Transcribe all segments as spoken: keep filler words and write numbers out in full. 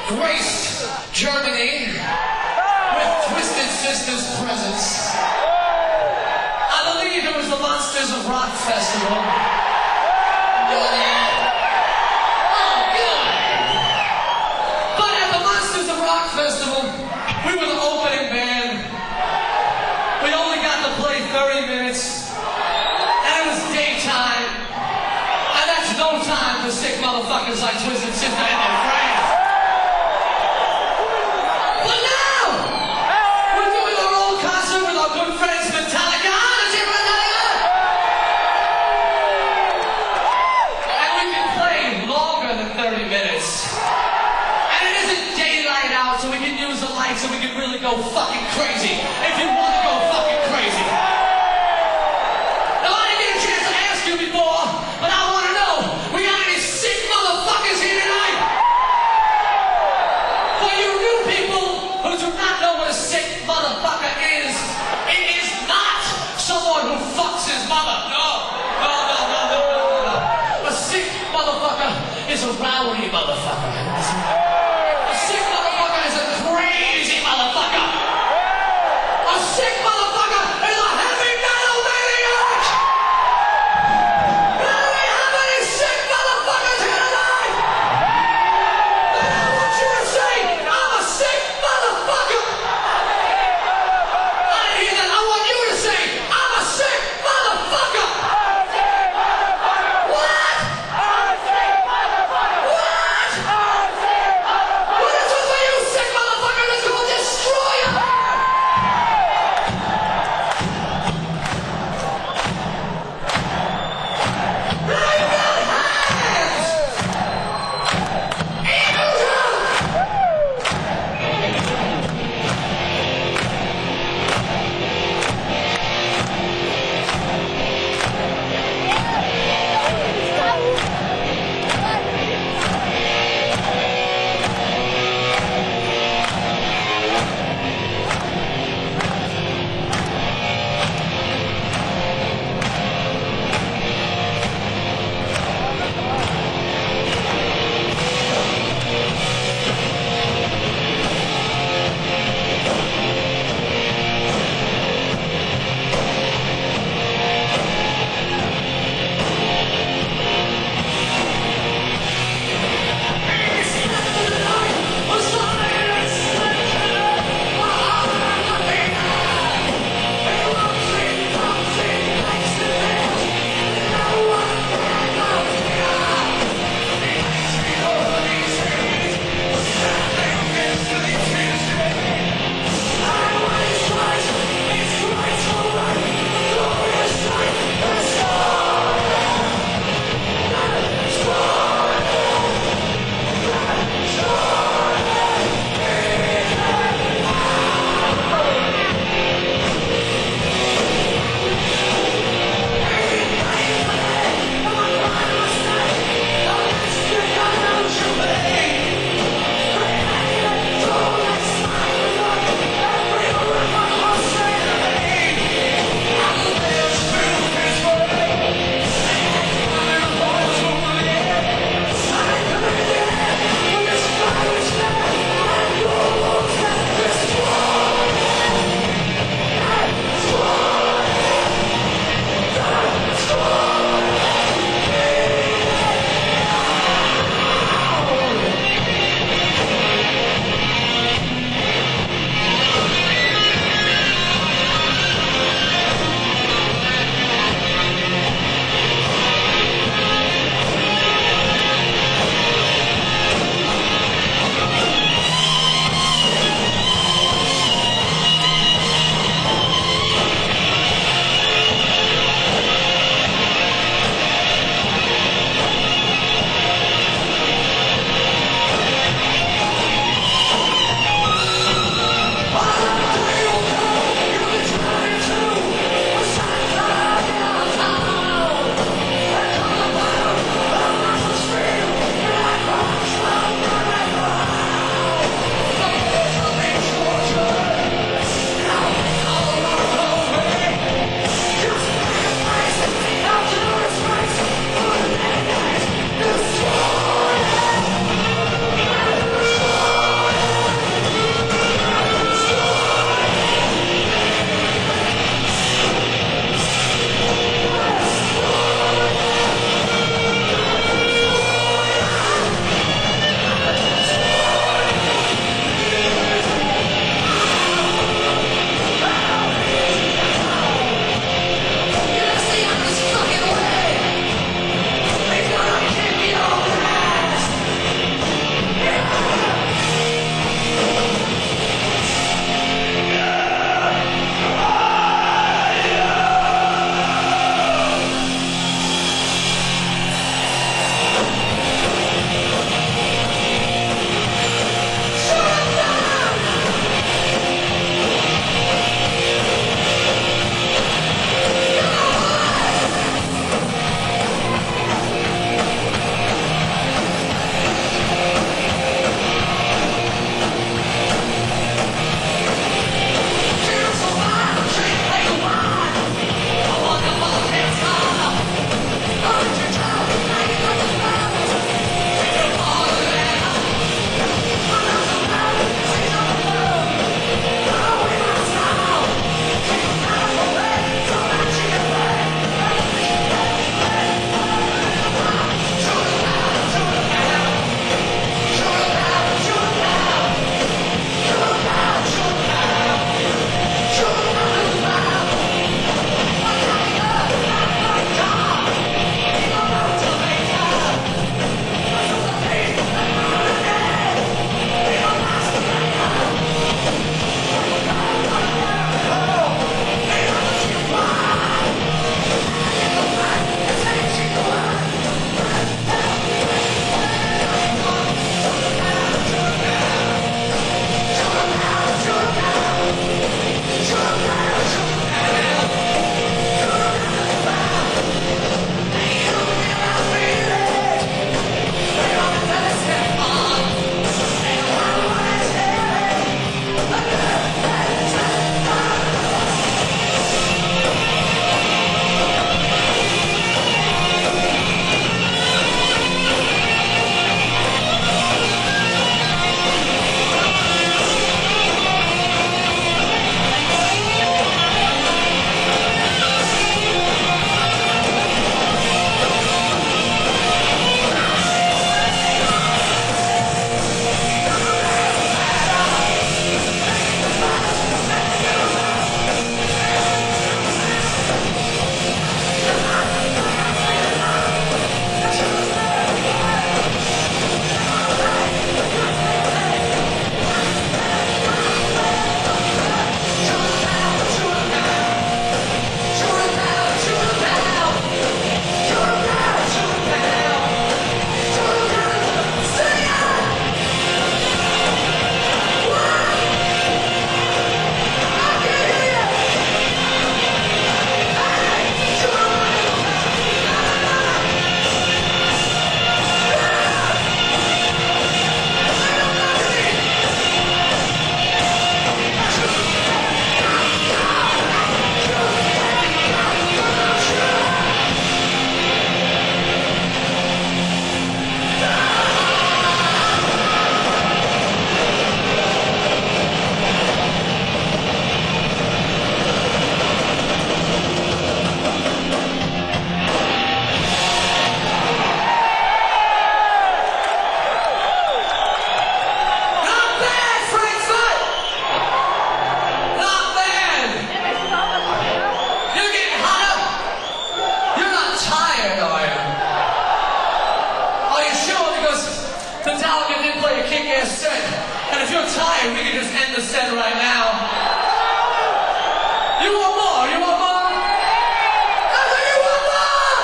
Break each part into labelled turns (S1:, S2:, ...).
S1: graced Germany with Twisted Sister's presence. I believe it was the Monsters of Rock Festival. You were there? Oh, good. But at the Monsters of Rock Festival, we were the opening band. We only got to play thirty minutes, and it was daytime, and that's no time for sick motherfuckers like Twisted Sister and their friends. But now, we're doing our own concert with our good friends Metallica. Honest, you Metallica? And we can play longer than thirty minutes. And it isn't daylight out, so we can use the lights and we can really go fucking crazy. If you want to go fucking crazy. Now, I didn't get a chance to ask you before, but I want to know, we got any sick motherfuckers here tonight? For you new people who do not know what a sick motherfucker is, it is not someone who fucks his mother. No, no, no, no, no, no, no. A sick motherfucker is a rowdy motherfucker. A sick motherfucker is a crazy motherfucker. A sick motherfucker is a heavy metal maniac! Do we have any sick motherfuckers here tonight? Then I want you to say, I'm a sick motherfucker! I didn't hear that. I want you to say, I'm a sick motherfucker! What? What? a set. And if you're tired, we can just end the set right now. You want more? You want more? I know you want more!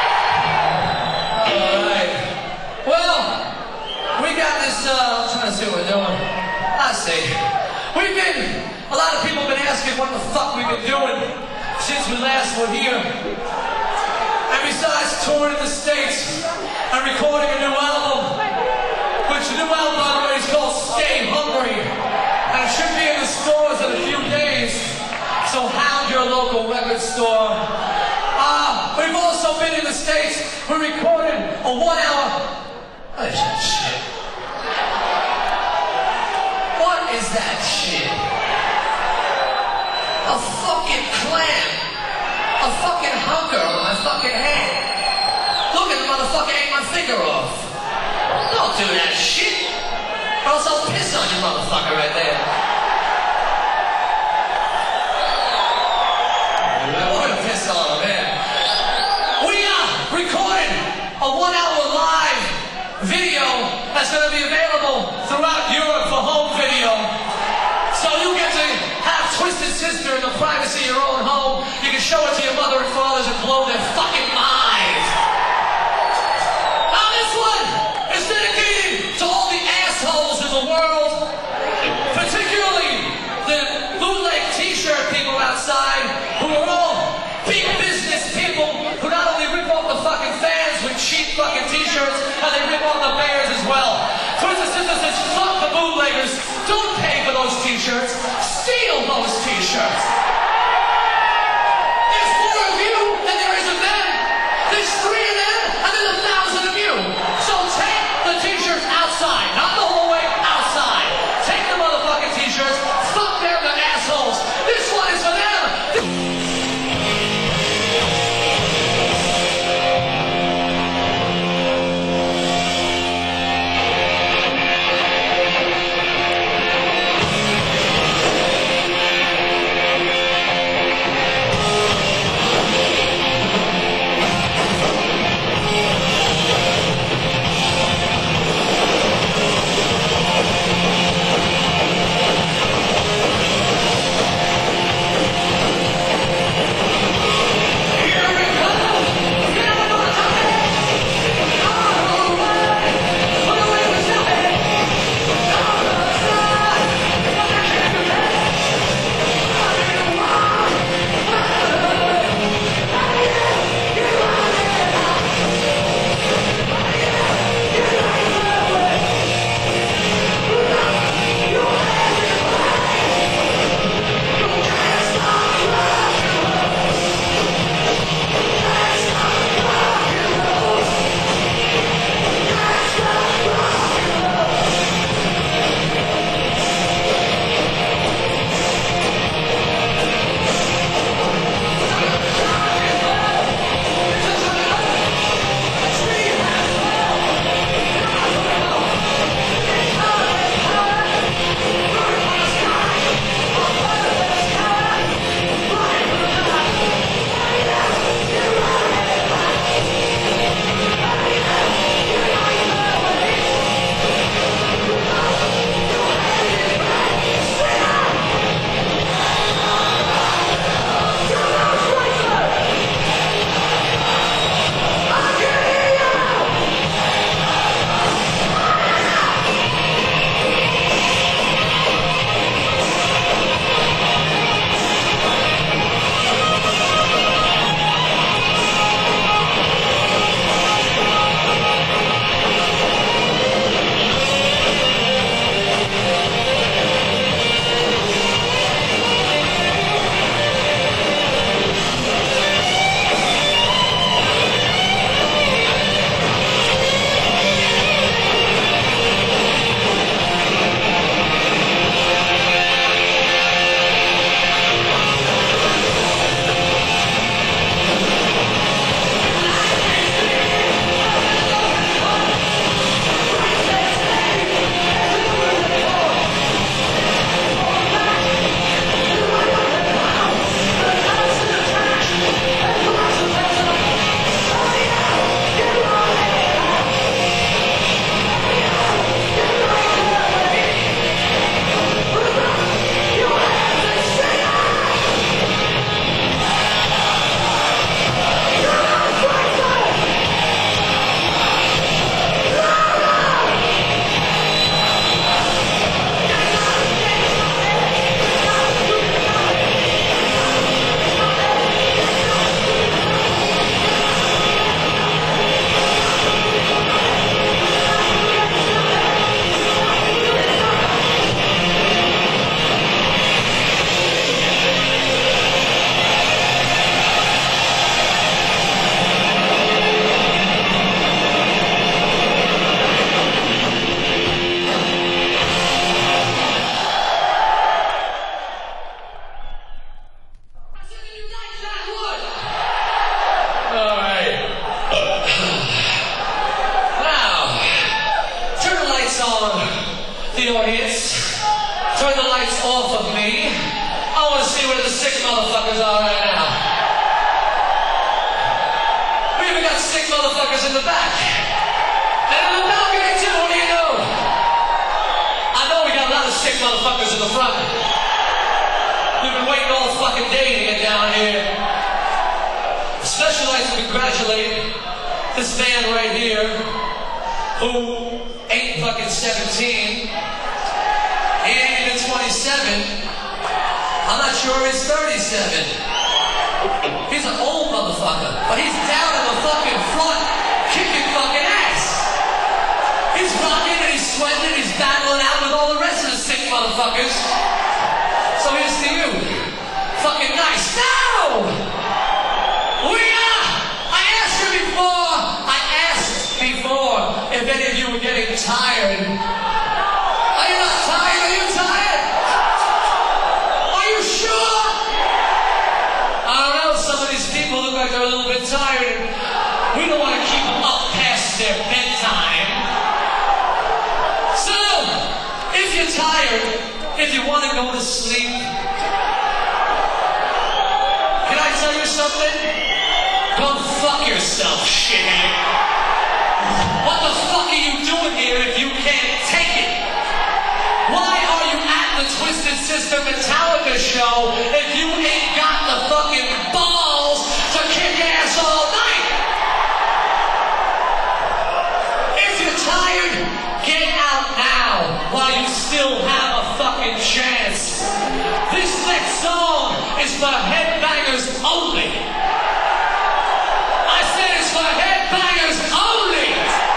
S1: Alright. Well, we got this, uh, I'm trying to see what we're doing. I see. We've been, a lot of people have been asking what the fuck we've been doing since we last were here. And besides touring in the States and recording a new album, which the new album, by the way, is called Stay Hungry, and it should be in the stores in a few days, so hound your local record store. Uh, we've also been in the States. We recorded a one-hour... What is that shit? What is that shit? A fucking clam. A fucking hunker on my fucking hand. Look at the motherfucker ate my finger off. Don't do that shit. Or else I'll piss on you, motherfucker, right there. We're gonna piss on him, man. We uh, recorded a one-hour live video that's gonna be available throughout Europe for home video. So you get to have Twisted Sister in the privacy of your own home. You can show it to your mother and fathers and blow their fucking minds. Now this one is dedicated to all the assholes in the world, particularly the bootleg t-shirt people outside who are all big business people who not only rip off the fucking fans with cheap fucking t-shirts, and they rip off the bears as well. Twisted Sister says, fuck the bootleggers. Don't pay for those t-shirts. Steal those t-shirts. There's more of you than there is of them. on, the audience. Turn the lights off of me. I want to see where the sick motherfuckers are right now. We even got sick motherfuckers in the back. And in the balcony too, what do you know? I know we got a lot of sick motherfuckers in the front. We've been waiting all fucking day to get down here. Especially like to congratulate this man right here who ain't fucking seventeen. He ain't even twenty-seven. I'm not sure he's thirty-seven. He's an old motherfucker, but he's down in the fucking front, kicking fucking ass. He's rocking and he's sweating and he's battling out with all the rest of the sick motherfuckers. So here's to you. Fucking nice. Now! We are! I asked you before, I asked before if any of you were getting tired. Are you not tired? Are you tired? Are you sure? I don't know, some of these people look like they're a little bit tired. We don't want to keep them up past their bedtime. So, if you're tired, if you want to go to sleep, can I tell you something? Go fuck yourself, shithead. What the fuck are you doing here if you can't take it? Why are you at the Twisted Sister Metallica show if you ain't got the fucking balls to kick ass all night? If you're tired, get out now while you still have a fucking chance. This next song is for headbangers only. I said it's for headbangers only.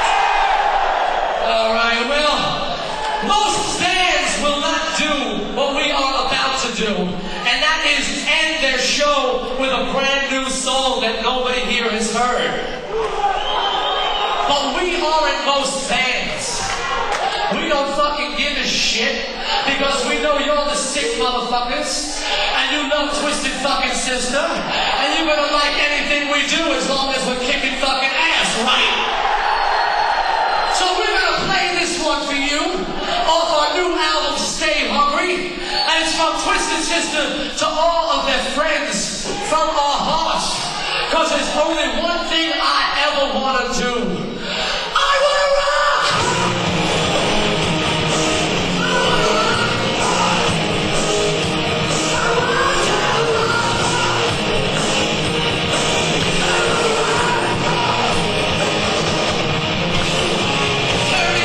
S1: All right, well, most bands will not do what we are about to do, and that is end their show with a brand new song that nobody here has heard. But we aren't most bands. We don't fucking give a shit because we know you're the sick motherfuckers and you love Twisted fucking Sister and you're gonna like anything we do as long as we're kicking fucking ass, right? So we're gonna play this one for you off our new album, Stay Hungry, and it's from Twisted Sister to all of their friends from our hearts, because there's only one thing I ever want to do. I want to rock! Turn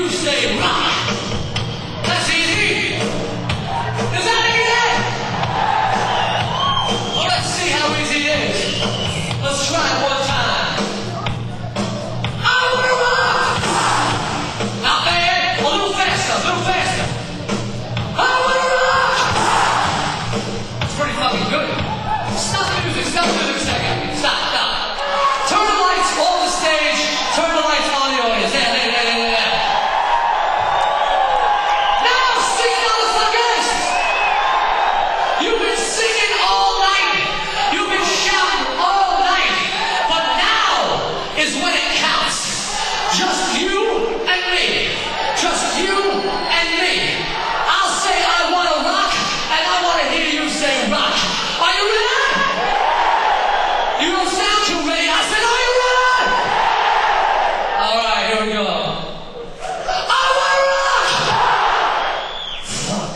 S1: you say rock. That's easy. Is that easy? Well, let's see how easy it is. Let's try it one time. I wanna rock. Not bad. A little faster, a little faster. I wanna rock. It's pretty fucking good. Stop the music, stop the music a second. Stop, stop. Turn the lights on the stage. Turn the lights on the audience. There, there, there, there, there. Now sing it on the fuckers. You've been singing all night. You've been shouting all night. But now is when it counts. Just you and me. Just you and me. I'll say I want to rock, and I want to hear you say rock. Are you ready? You don't sound too ready. I said, are you ready? All right, here we go. I want to rock. Fuck.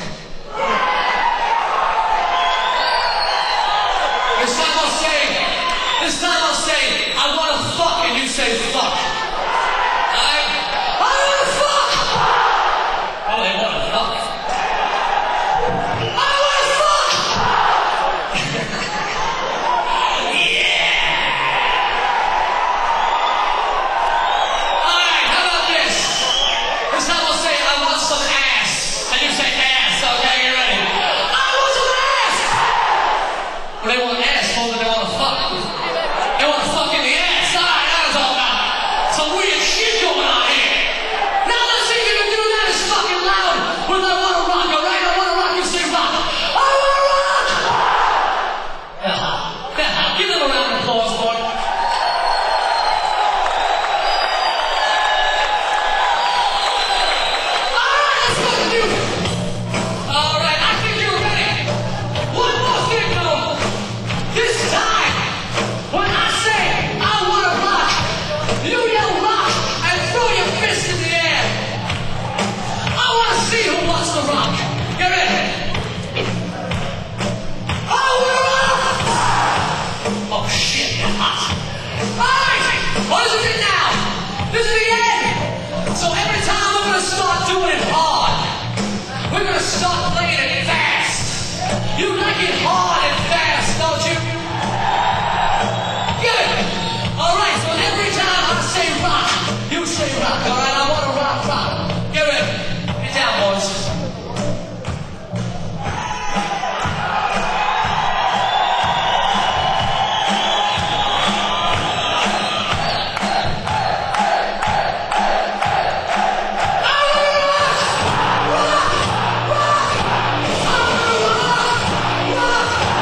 S1: This time I'll say, this time I'll say, I want to fuck, and you say fuck. All right? I want to fuck. Oh, they want to fuck. I want to fuck. Alright, how about this? This time I'll say, I want some ass. And you say ass, okay, get ready. I want some ass! Well, they want ass more than they want to fuck. They want to fuck in the ass. Alright, that was all about some weird shit going on here. Now let's see if you can do that as fucking loud with I want to rock, alright? I want to rock, you say rock. I want to rock! Yeah, yeah, give them a round of applause for it. Alright, let's go to the music. Alright, I think you're ready. One more thing though. This time, when I say I want to rock, you yell rock and throw your fist in the air. I want to see who wants to rock. Get ready. I want to rock. Oh shit, it's hot. Alright, what is it now? This is the end. So every time we're going to start doing it hard. We're going to start playing it fast. You like it hard and fast, don't you? Good. Alright, so every time I say rock, you say rock, alright? I want to rock, rock. Get ready. Get down, boys. Rock! Rock! Rock! I wanna rock! Rock!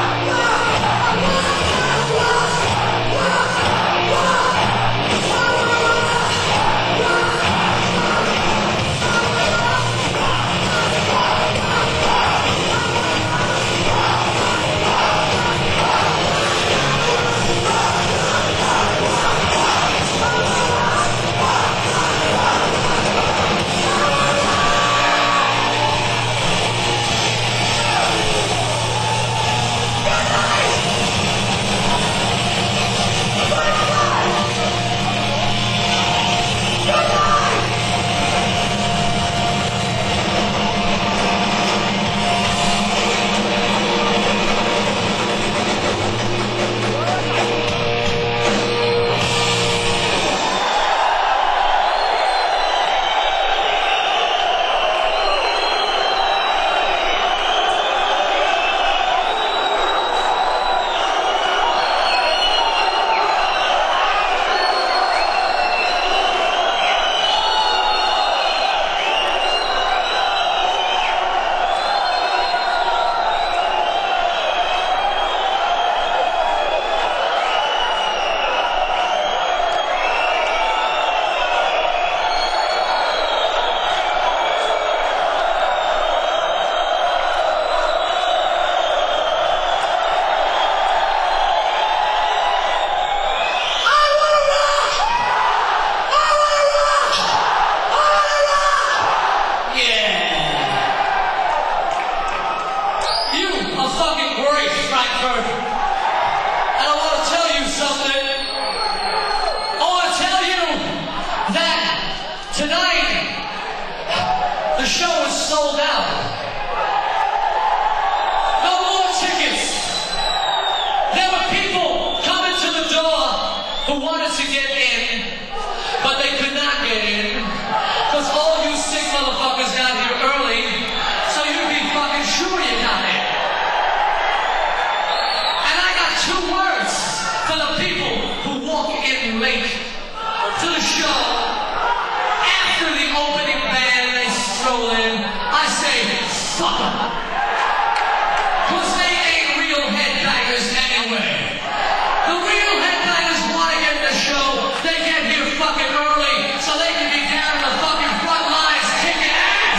S1: in late to the show, after the opening band, they stroll in, I say, fuck them. Cause they ain't real headbangers anyway. The real headbangers want to get in the show, they get here fucking early, so they can be down in the fucking front lines kicking ass.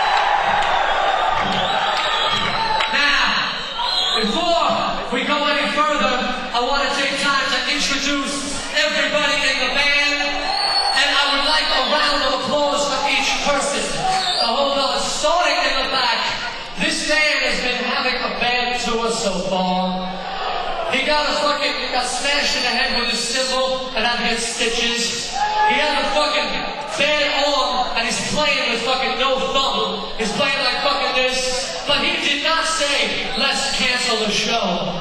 S1: Now, before we go any further, I want to take time to introduce everybody in the band, and I would like a round of applause for each person. Now hold on, starting in the back, this band has been having a band tour so far. He got a fucking, he got smashed in the head with his cymbal and had to get stitches. He has a fucking bad arm and he's playing with fucking no thumb. He's playing like fucking this, but he did not say, let's cancel the show.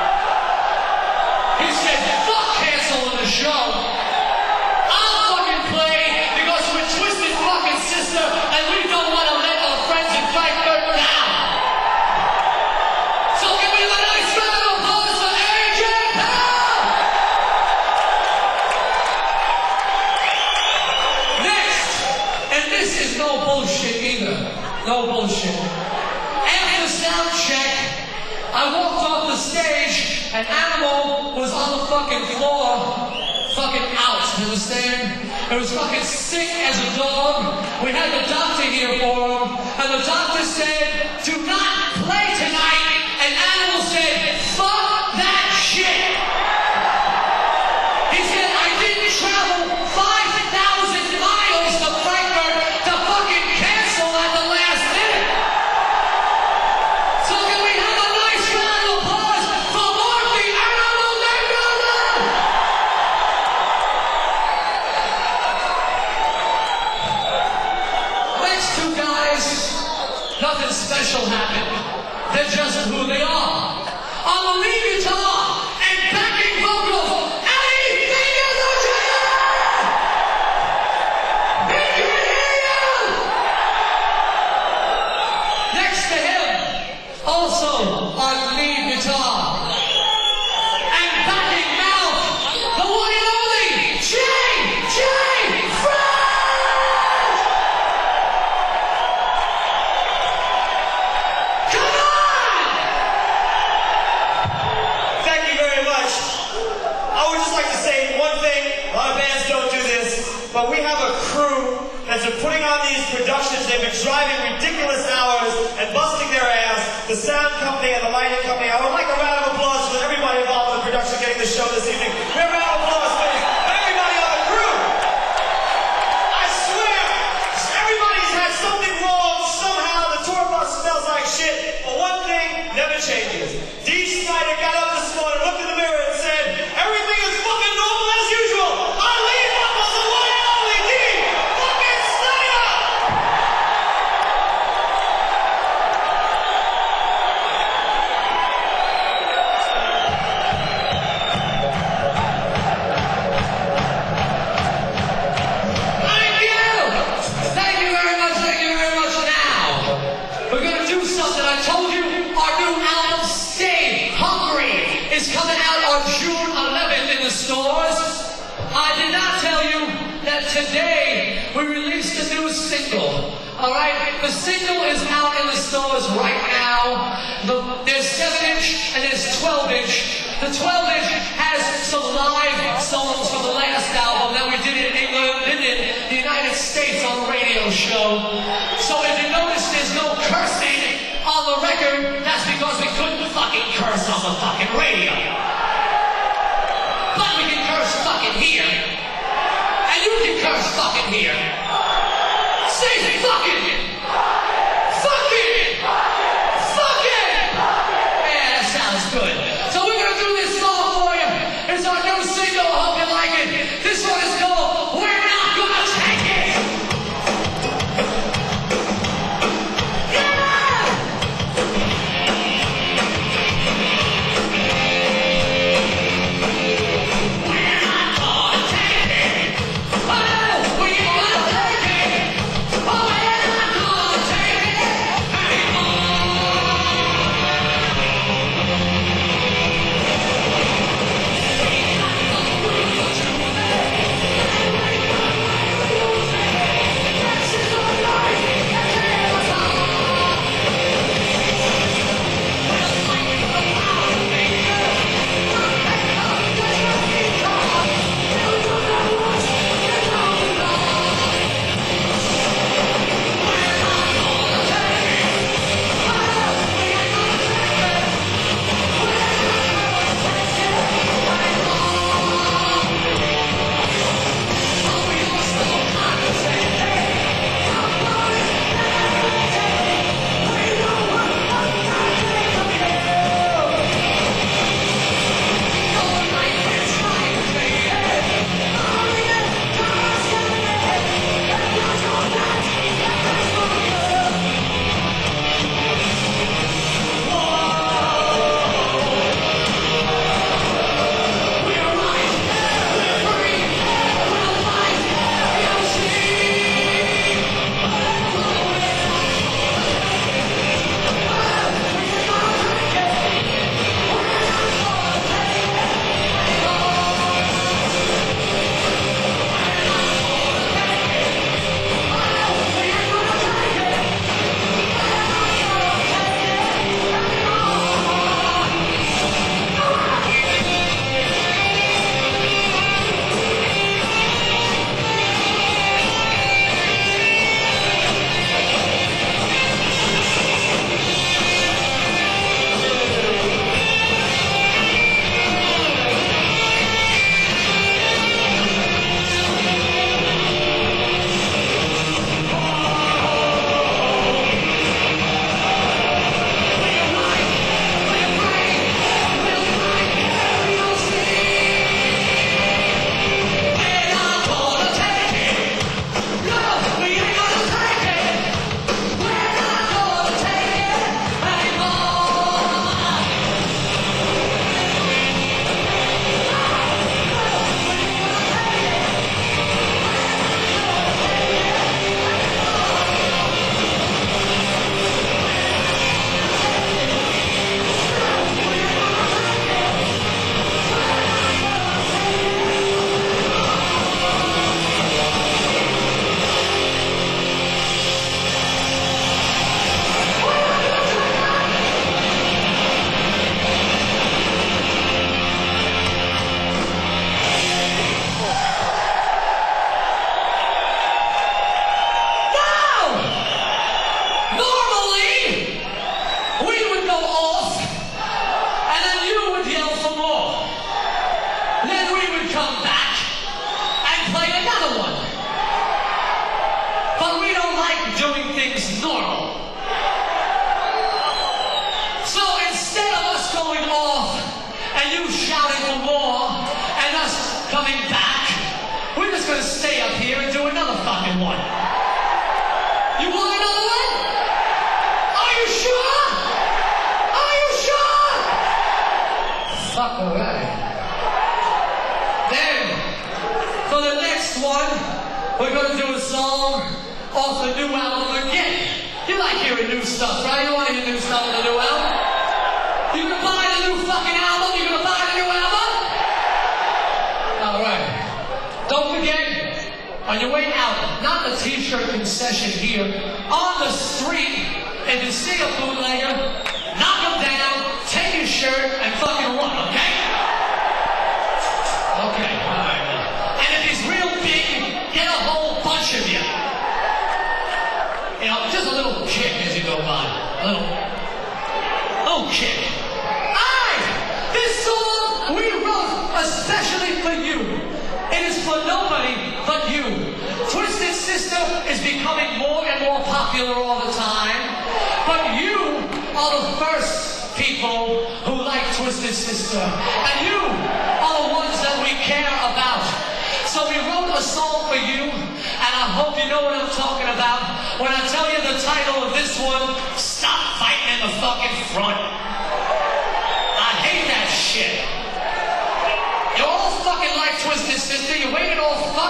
S1: He said, fuck canceling the show. I'll fucking play because we're Twisted fucking Sister and we don't want to let our friends in Frankfurt down. So give me the nice round of applause for A J Powell. Next, and this is no bullshit either. No bullshit. After sound check, I walked off the stage and Animal was on the fucking floor, fucking out, you understand? It was fucking sick as a dog. We had the doctor here for him, and the doctor said, do not play tonight, and Animal said, fuck that shit. He said, I didn't travel five thousand miles to Frankfurt to fucking cancel at the last minute. So can we have a nice round of applause for Mark the Animal Mangaroo? Next two guys, nothing special happened. They're just who they are. On the lead guitar and backing vocals, Eddie Fingers. He can hear you! Next to him, also on lead guitar and backing mouth, the one and only J J Fred! Come on!
S2: Thank you very much. I would just like to say one thing. A lot of bands don't do this, but we have a crew that's been putting on these productions. They've been driving ridiculous hours and busting their ass. The sound company and the lighting company. I would like a round of applause for everybody involved in the production getting the show this evening. We have a round of applause, please, for everybody on the crew. I swear, everybody's had something wrong somehow. The tour bus smells like shit, but one thing never changes. Dee Snider got up this morning, looked in the mirror and said, everything is fucking normal as usual. Our lead vocals, the one and only Dee fucking Snider!
S1: Thank you! Thank you very much, thank you very much. Now, we're gonna do something. I told you our new album, Stay Hungry, is coming out on June eleventh in the stores. I did not tell you that today we released a new single. Alright? The single is out in the stores right now. The, there's seven inch and there's twelve inch. The twelve inch has some live songs from the last album that we did in England and in the United States on a radio show. So if you notice there's no cursing on the record, that's because we couldn't fucking curse on the fucking radio. But we can curse fucking here. And you can curse fucking here. Say fucking! Fucking! Fucking! Yeah, that sounds good. So we're gonna do this song for you. It's our new single. I hope you like it. This one is called We're Not Gonna Take It! Yeah! We're not gonna take it! one. You want another one? Are you sure? Are you sure? Fuck alright. Then, for the next one, we're gonna do a song off the new album again. You like hearing new stuff, right? You want to hear new stuff on the new album? You gonna buy the new fucking album? You gonna buy the new album? Alright. Don't forget, on your way out, not the t-shirt concession here, on the street, if you see a bootlegger, knock him down, take his shirt, and fucking run, okay? Okay, alright. And if he's real big, get a whole bunch of you. You know, just a little kick as you go by. A little, little kick. Alright! This song we wrote especially for you. It is for nobody but you. Twisted Sister is becoming more and more popular all the time. But you are the first people who like Twisted Sister. And you are the ones that we care about. So we wrote a song for you, and I hope you know what I'm talking about when I tell you the title of this one, Stop Fighting in the Fucking Front. I hate that shit. You all fucking like Twisted Sister, you waited all fucking